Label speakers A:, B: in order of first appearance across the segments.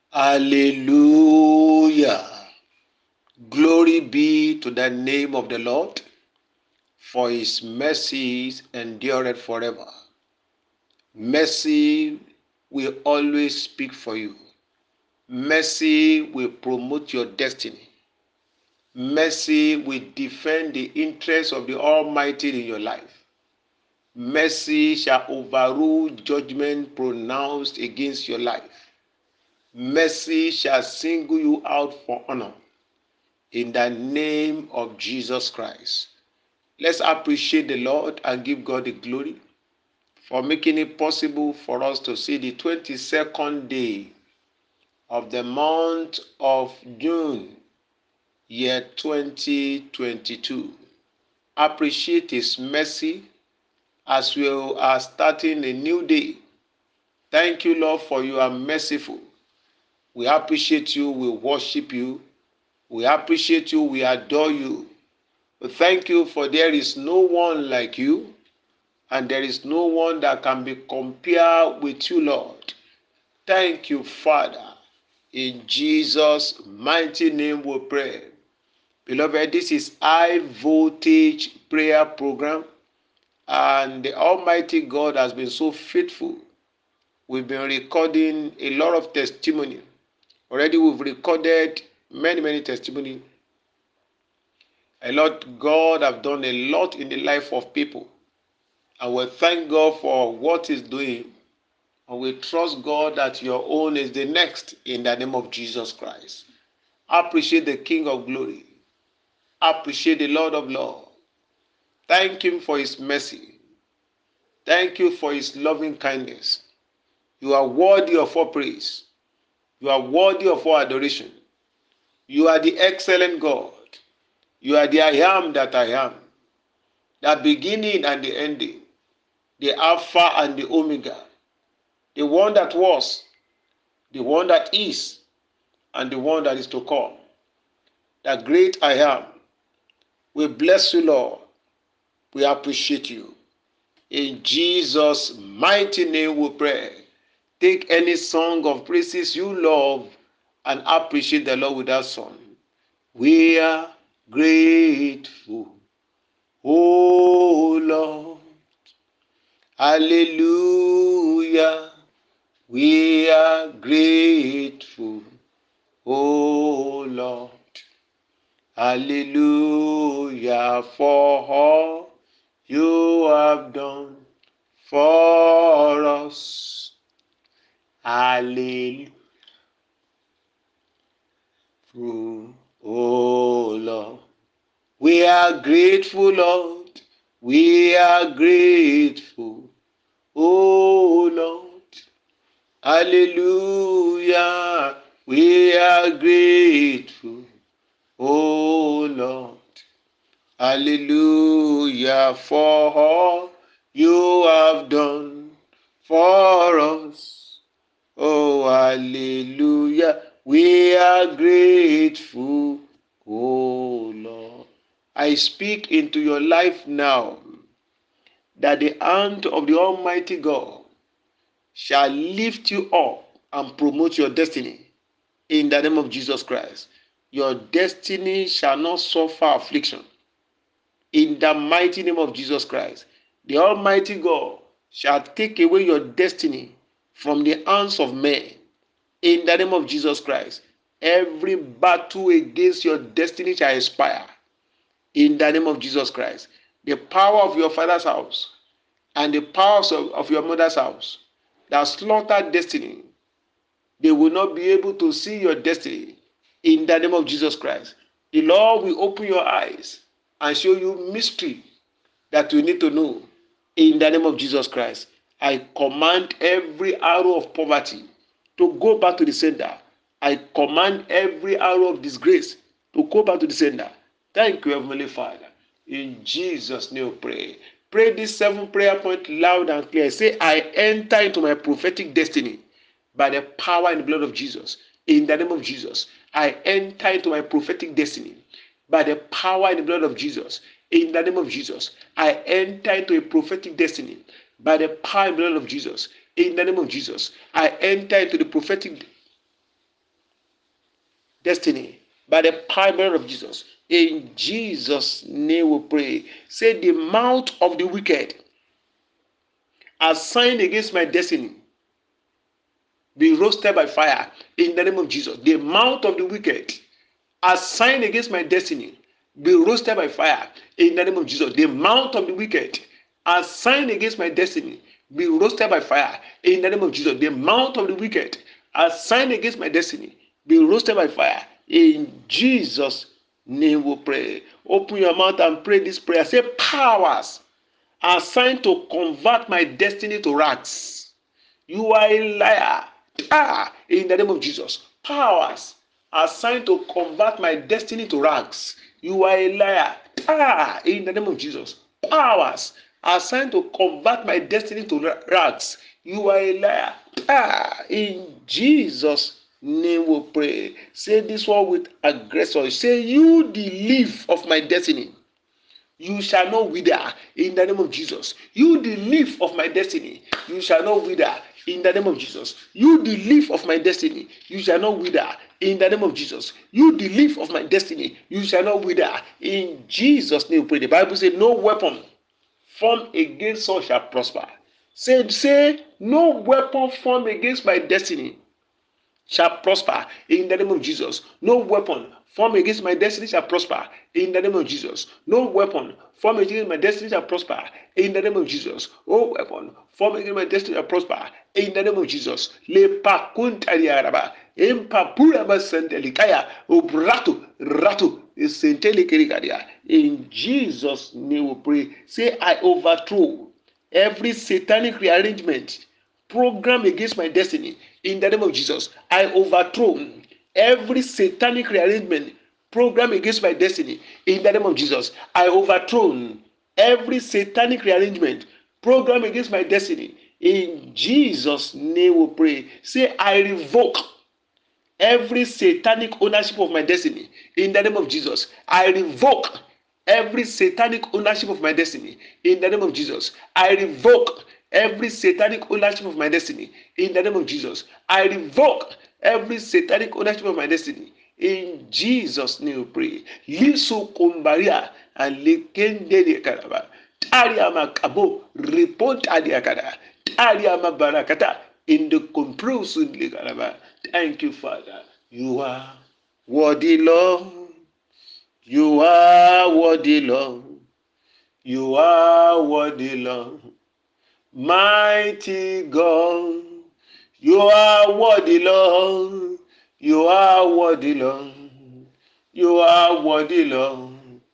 A: Hallelujah. Glory be to the name of the Lord, for his mercies endureth forever. Mercy will always speak for you. Mercy will promote your destiny. Mercy will defend the interests of the Almighty in your life. Mercy shall overrule judgment pronounced against your life. Mercy shall single you out for honor. In the name of Jesus Christ. Let's appreciate the Lord and give God the glory for making it possible for us to see the 22nd day of the month of June, year 2022. Appreciate His mercy as we are starting a new day. Thank you, Lord, for you are merciful. We appreciate you, we worship you, we appreciate you, we adore you. Thank you, for there is no one like you, and there is no one that can be compared with you, Lord. Thank you, Father. In Jesus' mighty name we pray. Beloved, this is high voltage prayer program, and the Almighty God has been so faithful. We've been recording a lot of testimony. Already we've recorded many testimony. A lot. God have done a lot in the life of people. And we thank God for what He's doing. And we trust God that your own is the next in the name of Jesus Christ. Appreciate the King of Glory. Appreciate the Lord of Lords. Thank Him for His mercy. Thank you for His loving kindness. You are worthy of all praise. You are worthy of all adoration. You are the excellent God. You are the I am that I am. The beginning and the ending. The Alpha and the Omega. The one that was, the one that is, and the one that is to come. The great I am. We bless you, Lord. We appreciate you. In Jesus' mighty name we pray. Take any song of praises you love and appreciate the Lord with that song. We are grateful, oh Lord. Hallelujah. We are grateful, oh Lord. Hallelujah for all you have done for us. Hallelujah, oh Lord. We are grateful, Lord. We are grateful, oh Lord. Hallelujah. We are grateful, oh Lord. Hallelujah for all you have done for us. Oh, hallelujah. We are grateful, oh Lord. I speak into your life now that the hand of the Almighty God shall lift you up and promote your destiny in the name of Jesus Christ. Your destiny shall not suffer affliction in the mighty name of Jesus Christ. The Almighty God shall take away your destiny from the hands of men in the name of Jesus Christ. Every battle against your destiny shall expire in the name of Jesus Christ. The power of your father's house and the powers of your mother's house that slaughtered destiny, they will not be able to see your destiny in the name of Jesus Christ. The Lord will open your eyes and show you mystery that you need to know in the name of Jesus Christ. I command every arrow of poverty to go back to the sender. I command every arrow of disgrace to go back to the sender. Thank you, Heavenly Father. In Jesus' name, pray. Pray this 7 prayer point loud and clear. Say, I enter into my prophetic destiny by the power and the blood of Jesus. In the name of Jesus, I enter into my prophetic destiny by the power and the blood of Jesus. In the name of Jesus, I enter into a prophetic destiny by the power and blood of Jesus. In the name of Jesus, I enter into the prophetic. destiny by the power of Jesus. In Jesus' name we pray. Say, the mouth of the wicked assigned against my destiny be roasted by fire in the name of Jesus. The mouth of the wicked assigned against my destiny be roasted by fire in the name of Jesus. The mouth of the wicked assigned against my destiny be roasted by fire in the name of Jesus. The mouth of the wicked assigned against my destiny be roasted by fire in Jesus' name we pray. Open your mouth and pray this prayer. Say, powers assigned to convert my destiny to rags. You are a liar. In the name of Jesus. Powers assigned to convert my destiny to rags. You are a liar. In the name of Jesus. Powers assigned to convert my destiny to rags. You are a liar. In Jesus' name we pray. Say this one with aggressor. Say, you the leaf of my destiny, you shall not wither in the name of Jesus. You the leaf of my destiny, you shall not wither in the name of Jesus. You the leaf of my destiny, you shall not wither in the name of Jesus. You the leaf of my destiny, you shall not wither in Jesus' name. Pray. The Bible says, no weapon formed against us shall prosper. Say, no weapon formed against my destiny shall prosper in the name of Jesus. No weapon formed against my destiny shall prosper in the name of Jesus. No weapon formed against my destiny shall prosper in the name of Jesus. No weapon formed against my destiny shall prosper in the name of Jesus. Le pakuntariaraba empapura basantelikaya obrato rato sentelikeria. In Jesus' name we pray. Say, I overthrow every satanic rearrangement program against my destiny in the name of Jesus. I overthrow every satanic rearrangement program against my destiny in the name of Jesus. I overthrow every satanic rearrangement program against my destiny in Jesus' name we pray. Say, I revoke every satanic ownership of my destiny in the name of Jesus. I revoke every satanic ownership of my destiny in the name of Jesus. I revoke every satanic ownership of my destiny in the name of Jesus. I revoke every satanic ownership of my destiny in Jesus' name we pray. Liso kombaria and lekende de karaba. Tariama kabo report adiakada. Tariama barakata in the comprusun de karaba. Thank you, Father. You are worthy, Lord. You are worthy, Lord. You are worthy, Lord. Mighty God. You are worthy, Lord. You are worthy, Lord. You are worthy, Lord.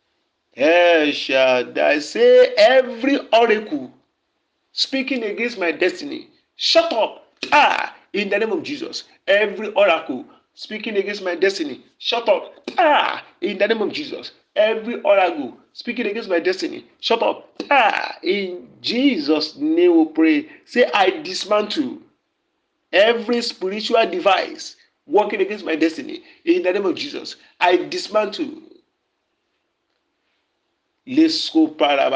A: El Shaddai. Say, every oracle speaking against my destiny, shut up. In the name of Jesus. Every oracle speaking against my destiny, shut up. In the name of Jesus. Every oracle speaking against my destiny, shut up. In Jesus' name we pray. Say, I dismantle every spiritual device working against my destiny. In the name of Jesus. I dismantle. Let's go.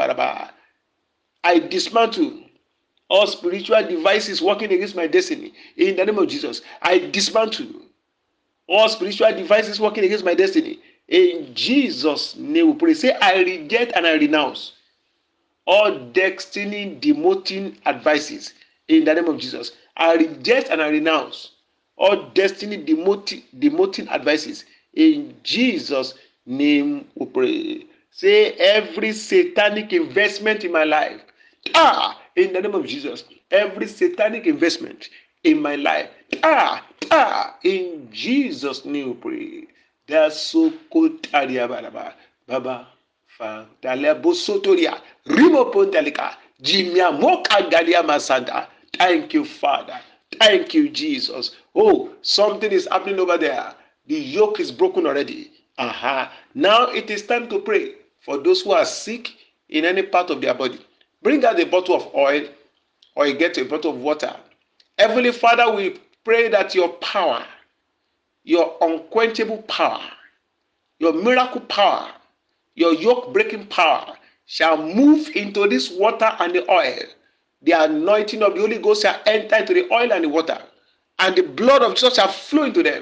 A: I dismantle all spiritual devices working against my destiny in the name of Jesus. I dismantle all spiritual devices working against my destiny in Jesus' name we pray. Say, I reject and I renounce all destiny demoting advices in the name of Jesus. I reject and I renounce all destiny demoting advices in Jesus' name we pray. Say, every satanic investment in my life, in the name of Jesus, every satanic investment in my life, in Jesus' name we pray. That's so good. Baba, Dalebosotoria, Rimopondelika, Jimia Moka Galia Masanda. Thank you, Father. Thank you, Jesus. Oh, something is happening over there. The yoke is broken already. Now it is time to pray for those who are sick in any part of their body. Bring out a bottle of oil or you get a bottle of water. Heavenly Father, we pray that your power, your unquenchable power, your miracle power, your yoke breaking power shall move into this water and the oil. The anointing of the Holy Ghost shall enter into the oil and the water, and the blood of Jesus shall flow into them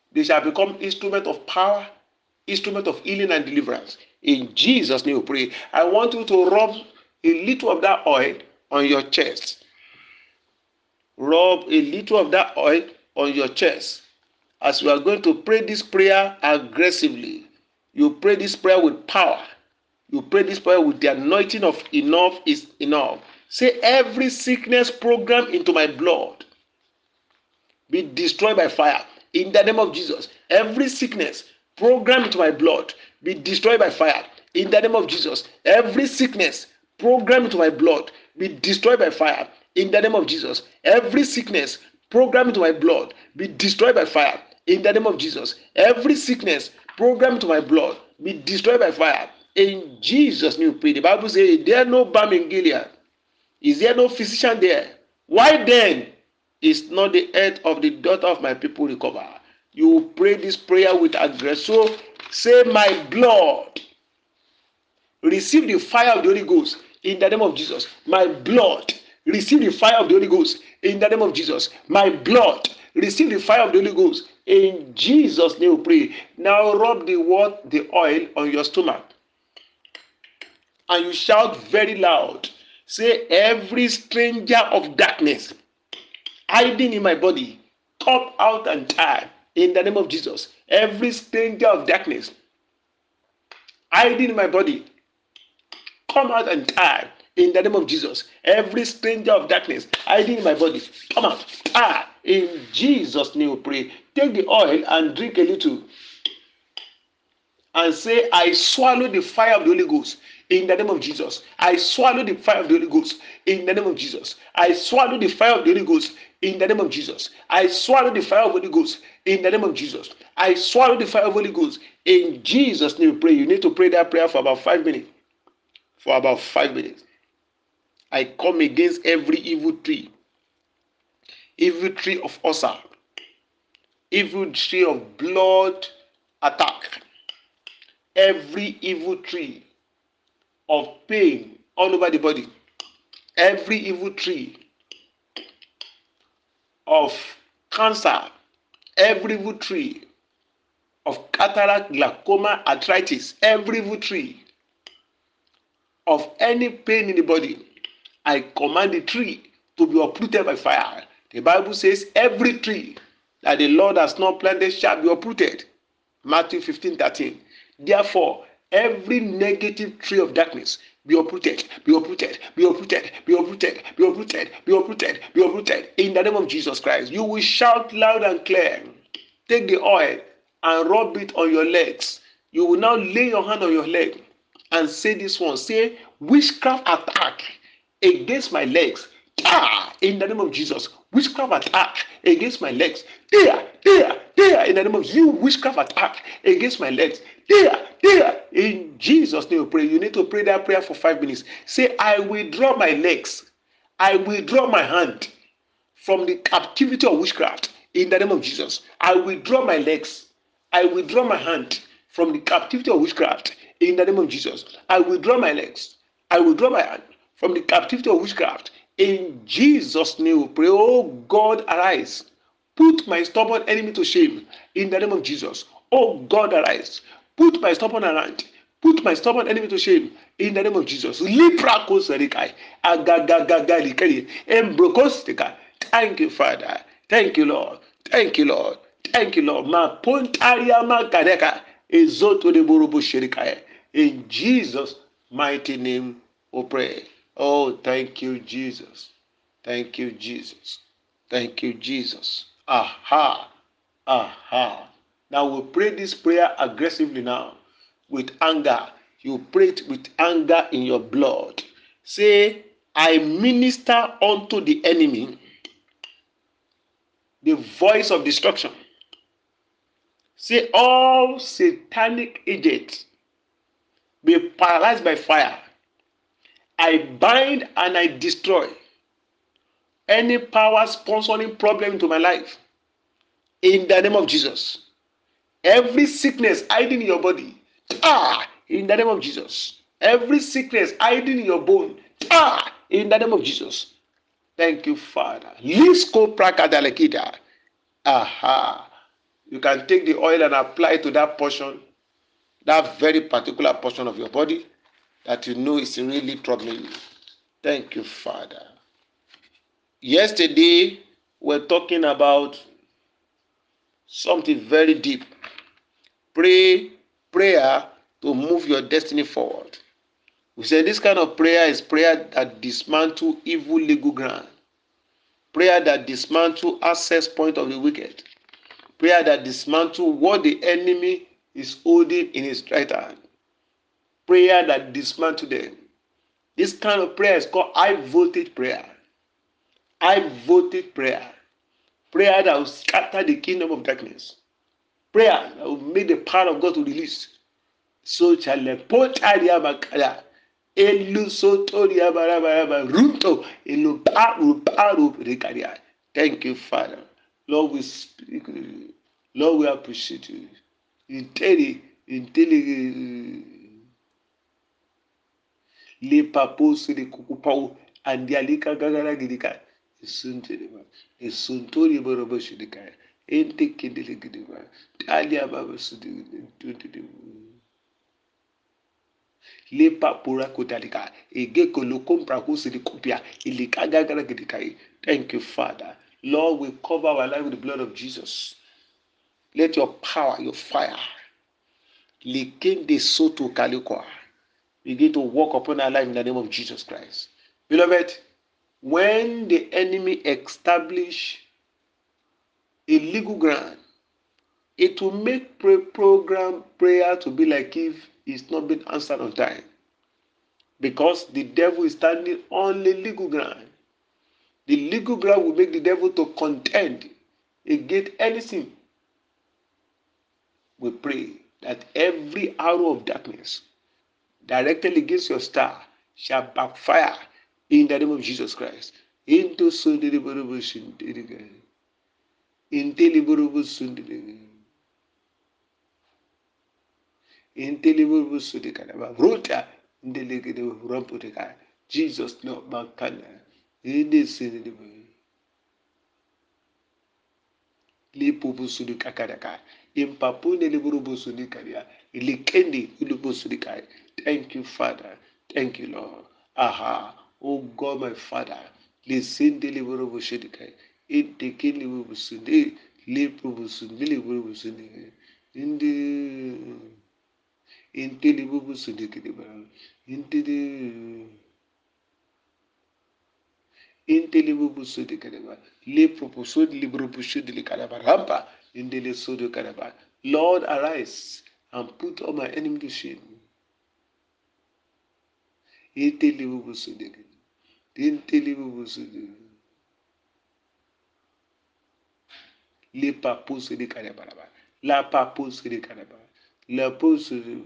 A: They shall become instrument of power, instrument of healing and deliverance. In Jesus' name we pray. I want you to rub a little of that oil on your chest. Rub a little of that oil on your chest. As you are going to pray this prayer aggressively, you pray this prayer with power. You pray this prayer with the anointing of enough is enough. Say, every sickness program into my blood be destroyed by fire. In the name of Jesus, every sickness programmed into my blood be destroyed by fire. In the name of Jesus, every sickness programmed into my blood be destroyed by fire. In the name of Jesus, every sickness programmed into my blood be destroyed by fire. In the name of Jesus, every sickness programmed into my blood be destroyed by fire. In Jesus' name we pray. The Bible says, is there no balm in Gilead? Is there no physician there? Why then is not the health of the daughter of my people recover? You pray this prayer with aggression. So say, my blood, receive the fire of the Holy Ghost in the name of Jesus. My blood, receive the fire of the Holy Ghost in the name of Jesus. My blood, receive the fire of the Holy Ghost in Jesus' name we pray. Now rub the oil on your stomach, and you shout very loud. Say, every stranger of darkness hiding in my body, come out and die in the name of Jesus. Every stranger of darkness hiding in my body, come out and die in the name of Jesus. Every stranger of darkness hiding in my body, come out, die in Jesus' name we pray. Take the oil and drink a little, and say, I swallow the fire of the Holy Ghost in the name of Jesus. I swallow the fire of the Holy Ghost in the name of Jesus. I swallow the fire of the Holy Ghost in the name of Jesus. I swallow the fire of the Holy Ghost in the name of Jesus. I swallow the fire of the Holy Ghost in Jesus' name. Pray. You need to pray that prayer for about 5 minutes. For about 5 minutes. I come against every evil tree of ulcer, evil tree of blood attack, every evil tree of pain all over the body, every evil tree of cancer, every evil tree of cataract, glaucoma, arthritis, every evil tree of any pain in the body, I command the tree to be uprooted by fire. The Bible says, every tree that the Lord has not planted shall be uprooted. Matthew 15:13. Therefore, every negative tree of darkness be uprooted, be uprooted, be uprooted, be uprooted, be uprooted, be uprooted, be uprooted. In the name of Jesus Christ, you will shout loud and clear. Take the oil and rub it on your legs. You will now lay your hand on your leg and say this one. Say, witchcraft attack against my legs. In the name of Jesus. Witchcraft attack against my legs. There. In the name of you, witchcraft attack against my legs. There. In Jesus' name we pray. You need to pray that prayer for 5 minutes. Say, I withdraw my legs. I withdraw my hand from the captivity of witchcraft. In the name of Jesus. I withdraw my legs. I withdraw my hand from the captivity of witchcraft. In the name of Jesus. I withdraw my legs. I withdraw my hand from the captivity of witchcraft. In Jesus' name we pray. Oh God, arise. Put my stubborn enemy to shame. In the name of Jesus. Oh God, arise. Put my stubborn hand. Put my stubborn enemy to shame. In the name of Jesus. Thank you, Father. Thank you, Lord. Thank you, Lord. Thank you, Lord. In Jesus' mighty name we pray. Oh, thank you, Jesus. Thank you, Jesus. Thank you, Jesus. Aha. Now we pray this prayer aggressively now with anger. You pray it with anger in your blood. Say, I minister unto the enemy the voice of destruction. Say, all satanic agents be paralyzed by fire. I bind and I destroy any power sponsoring problem into my life. In the name of Jesus. Every sickness hiding in your body, in the name of Jesus. Every sickness hiding in your bone, in the name of Jesus. Thank you, Father. Lisko prakadalekida. Aha. You can take the oil and apply it to that portion, that very particular portion of your body that you know is really troubling you. Thank you, Father. Yesterday, we're talking about something very deep. Prayer to move your destiny forward. We said this kind of prayer is prayer that dismantle evil legal ground. Prayer that dismantle access point of the wicked. Prayer that dismantle what the enemy is holding in his right hand. Prayer that dismantle them. This kind of prayer is called high voltage prayer. High voltage prayer. Prayer that will scatter the kingdom of darkness. Prayer that will make the power of God to release. So shall the potaria bakala. Elusotoria barabaraba ruto eluparu rekaria. Thank you, Father. Lord, we speak. Lord, we appreciate you. Inteli, le papos de kukupau andialika gagara gidika. Esuntori borobo shidika. Ente kindele gidiba. Talia baba sudi. Lepa pura kotalika. Egeko lokompra kusidi kupia. Ilika gagara gidika. Thank you, Father. Lord, we cover our life with the blood of Jesus. Let your power, your fire, likende soto kalikwa, begin to walk upon our life in the name of Jesus Christ. Beloved, when the enemy establish a legal ground, it will make program prayer to be like if it's not been answered on time. Because the devil is standing on the legal ground. The legal ground will make the devil to contend against anything. We pray that every arrow of darkness directed against your star shall backfire in the name of Jesus Christ. Into Jesus Lord Makana. Thank you, Father. Thank you, Lord. Aha. Oh God, my Father. Listen, deliver Bushidika. It the killing Busundi. Lipubusundi. In the Intelibusundi. Into the Intelibusundi Kadaba. Lipropusud Libropusudi Kadabaramba. In the Lesodo Kadaba. Lord, arise and put all my enemy to shame. Intelibusundi. Intelibusundi. Les papous de Kadabaraba. La papous de Kadaba. La pose de.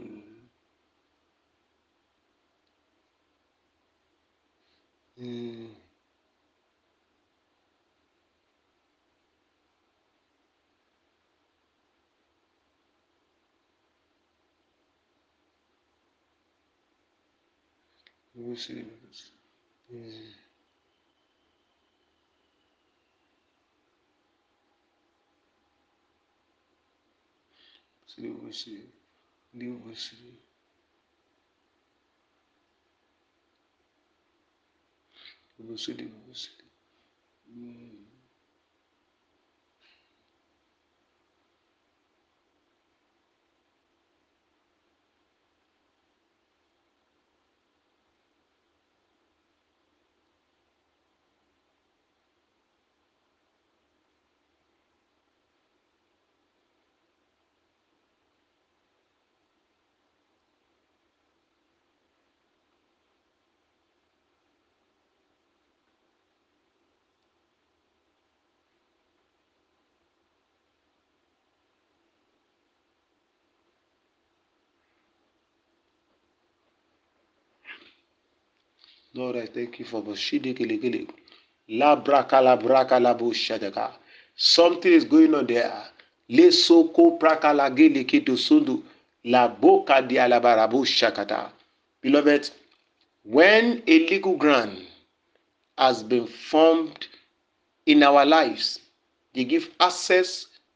A: Lord, I thank you for Boshidikili. La braka la braka la bushadaka. Something is going on there. Le soko braka la gele kito sundu. La boka di alabarabu shakata. Beloved, when a legal ground has been formed in our lives, they give access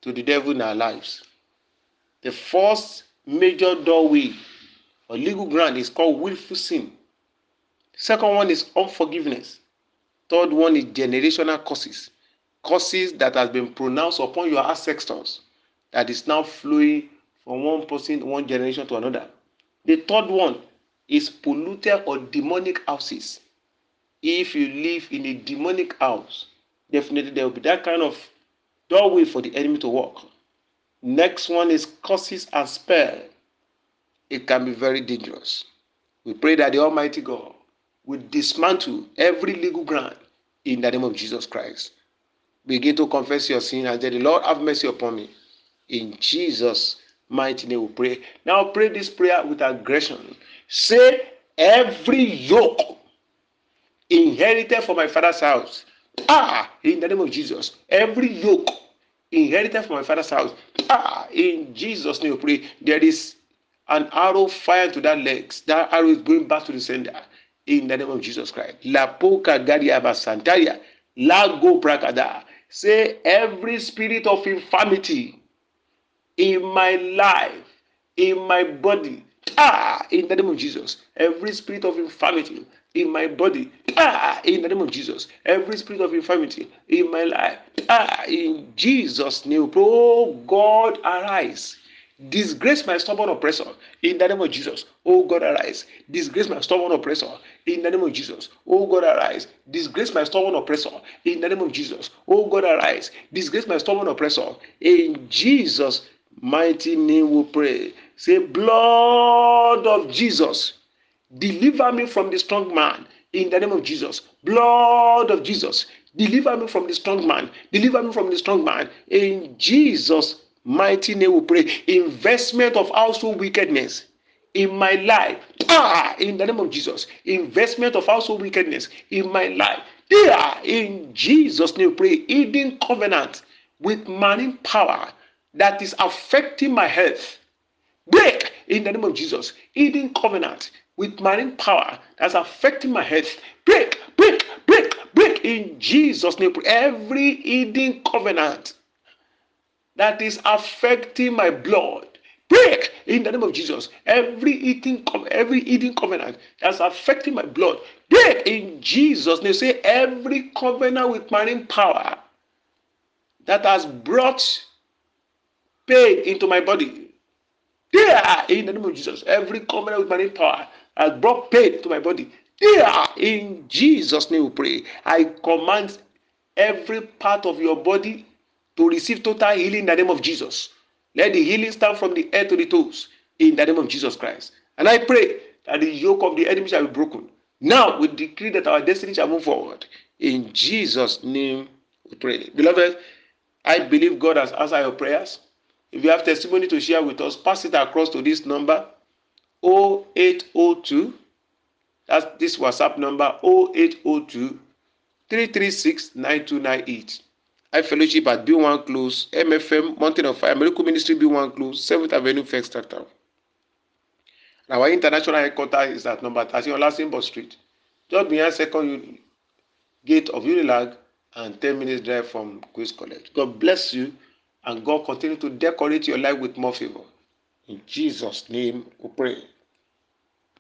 A: to the devil in our lives. The first major doorway or legal ground is called willful sin. Second one is unforgiveness. Third one is generational curses. Curses that has been pronounced upon your ancestors that is now flowing from one person, one generation to another. The third one is polluted or demonic houses. If you live in a demonic house, definitely there will be that kind of doorway for the enemy to walk. Next one is curses and spell. It can be very dangerous. We pray that the Almighty God will dismantle every legal ground in the name of Jesus Christ. Begin to confess your sin and say, the Lord have mercy upon me. In Jesus' mighty name we pray. Now pray this prayer with aggression. Say, every yoke inherited from my father's house, in the name of Jesus. Every yoke inherited from my father's house, in Jesus' name we pray. There is an arrow fired to that legs. That arrow is going back to the sender. In the name of Jesus Christ. La poka gadia basantaria. La go prakada. Say, every spirit of infirmity in my life, in my body, in the name of Jesus. Every spirit of infirmity in my body, in the name of Jesus. Every spirit of infirmity in my life, in Jesus' name. Oh God, arise. Disgrace my stubborn oppressor in the name of Jesus. Oh God, arise. Disgrace my stubborn oppressor in the name of Jesus. Oh God, arise. Disgrace my stubborn oppressor in the name of Jesus. Oh God, arise. Disgrace my stubborn oppressor in Jesus' mighty name we pray. Say, blood of Jesus, deliver me from the strong man in the name of Jesus. Blood of Jesus, deliver me from the strong man. Deliver me from the strong man in Jesus' mighty name we pray. Investment of household wickedness in my life, in the name of Jesus. Investment of household wickedness in my life, in Jesus' name we pray. Hidden covenant with marine power that is affecting my health, break in the name of Jesus. Hidden covenant with marine power that's affecting my health, break, break, break, break in Jesus' name. Every hidden covenant that is affecting my blood, break in the name of Jesus. Every hidden covenant that's affecting my blood, break in Jesus' name. Say, every covenant with marine power that has brought pain into my body, in the name of Jesus. Every covenant with marine power has brought pain to my body, in Jesus' name we pray. I command every part of your body to receive total healing in the name of Jesus. Let the healing start from the head to the toes in the name of Jesus Christ. And I pray that the yoke of the enemy shall be broken. Now we decree that our destiny shall move forward. In Jesus' name we pray. Beloved, I believe God has answered your prayers. If you have testimony to share with us, pass it across to this number 0802. That's this WhatsApp number 0802 336 9298. I fellowship at B1 Close, MFM, Mountain of Fire, Miracle Ministry B1 Close, 7th Avenue, First Town. Our international headquarters is at number 13 Olasimbo Street, just behind second gate of Unilag and 10 minutes drive from Queen's College. God bless you and God continue to decorate your life with more favor. In Jesus' name we pray.